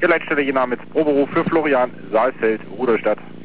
Ihr Leitstelle, Ihr Name ist Proberuf für Florian Saalfeld, Rudolstadt.